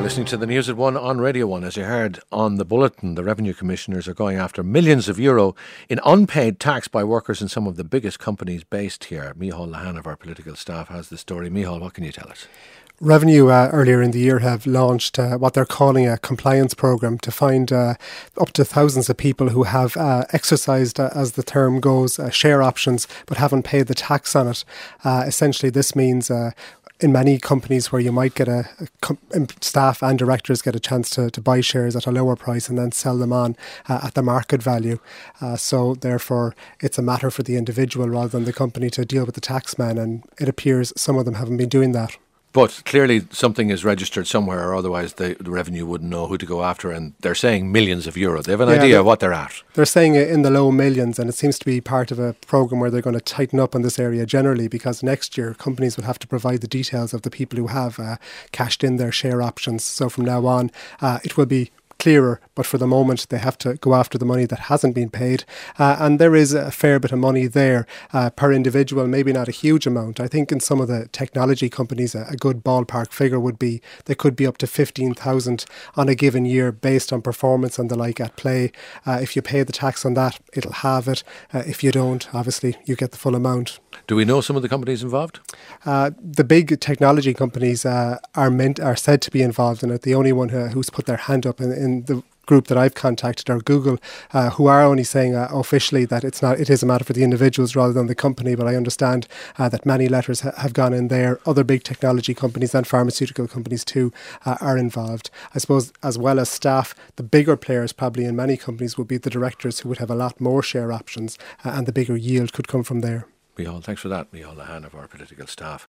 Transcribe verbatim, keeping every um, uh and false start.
You're listening to the News at One on Radio One. As you heard on the bulletin, the revenue commissioners are going after millions of euro in unpaid tax by workers in some of the biggest companies based here. Micheál Lehane of our political staff has the story. Micheál, what can you tell us? Revenue uh, earlier in the year have launched uh, what they're calling a compliance programme to find uh, up to thousands of people who have uh, exercised, uh, as the term goes, uh, share options but haven't paid the tax on it. Uh, essentially, this means uh, in many companies where you might get a, a com- staff and directors get a chance to, to buy shares at a lower price and then sell them on uh, at the market value. Uh, so therefore, it's a matter for the individual rather than the company to deal with the taxman, and it appears some of them haven't been doing that. But clearly something is registered somewhere, or otherwise the, the revenue wouldn't know who to go after, and they're saying millions of euro. They have an yeah, idea of what they're at. They're saying it in the low millions, and it seems to be part of a programme where they're going to tighten up on this area generally, because next year companies will have to provide the details of the people who have uh, cashed in their share options. So from now on, uh, it will be clearer, but for the moment they have to go after the money that hasn't been paid, uh, and there is a fair bit of money there uh, per individual, maybe not a huge amount. I think in some of the technology companies a, a good ballpark figure would be they could be up to fifteen thousand on a given year based on performance and the like at play. Uh, if you pay the tax on that, it'll have it. Uh, if you don't, obviously you get the full amount. Do we know some of the companies involved? Uh, the big technology companies uh, are meant are said to be involved in it. The only one who, who's put their hand up in, in the group that I've contacted are Google, uh, who are only saying uh, officially that it's not. It is a matter for the individuals rather than the company. But I understand uh, that many letters ha- have gone in there. Other big technology companies and pharmaceutical companies too uh, are involved. I suppose as well as staff, the bigger players probably in many companies would be the directors, who would have a lot more share options, uh, and the bigger yield could come from there. Micheál, thanks for that. Micheál Lehane of our political staff.